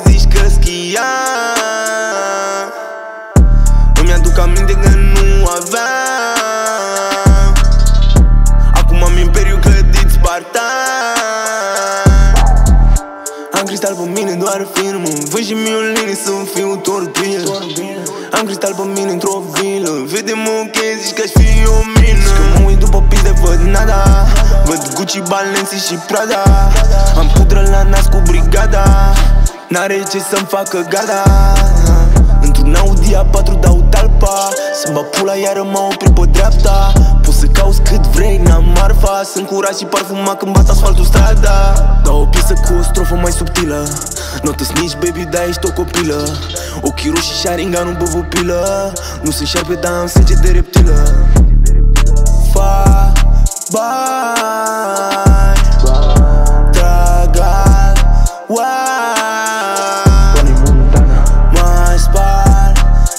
zici că schia. Îmi aduc aminte că nu aveam. Acum am imperiu clădit spartan. Am cristal pe mine doar film. Văd și mioline să-mi fiu torpil. Am cristal pe mine într-o vilă. Vede-mă ok, zici că-aș fi o mină. Zici că mă uit după piste, văd nada. Văd Gucci, Balenciaga și Prada. Am pudră la nas cu brigada. N-are ce să-mi facă gada. Într-un Audi A4 dau talpa. Să-mi bag pula iară m-a oprit pe dreapta. Poți să cauți cât vrei, n-am marfa. Sunt curat și parfumat când bat asfaltul strada. Dau o piesă cu o strofă mai subtilă. Notă snitch, baby, da, ești o copilă. Ochii roșii și aringa, nu bă pupilă. Nu sunt șarpe, dar am sânge de reptilă. Fa, bai, tragal, uai, mai spar,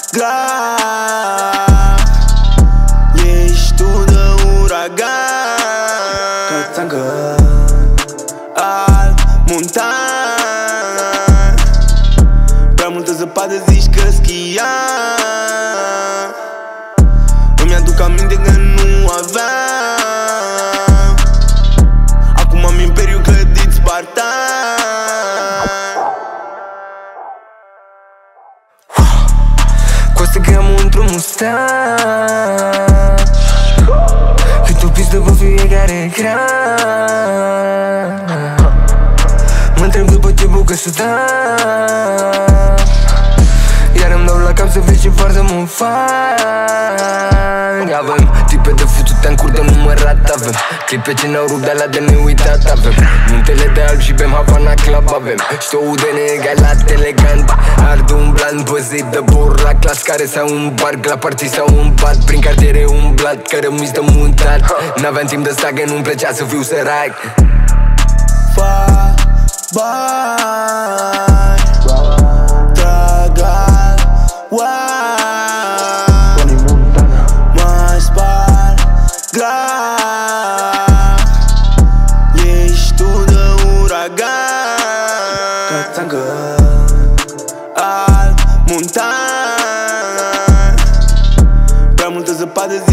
grav. Ești tu de uragan. Cațangă, alb, montan. Prea multă zăpadă, zici că schia. Îmi aduc aminte că nu aveam. Acum am imperiu clădit spartan. Coste că am într-un Mustang. Cât o pistă pe fiecare ecran. Mă întreb după ce bucă sudan. Iar îmi dau la cap să vezi ce farsă mă fac. Avem tipe de futute în curdă numărat. Avem clipe ce n-au rupt de la de neuitat. Avem muntele de alb și bem Havana Club. Avem ștou de neegalat elegant. Arde un blan păzit de bor la clas care s-au îmbarc la partii sau îmbat prin cartiere umblat care mi-s de mutat. N-aveam timp de stagă, nu-mi plăcea să fiu sărac. Fa, bai, tragal, uai, mai spar, grav. Ești tu de uragan. Cațangă, alb, montan. Prea multă zăpadă,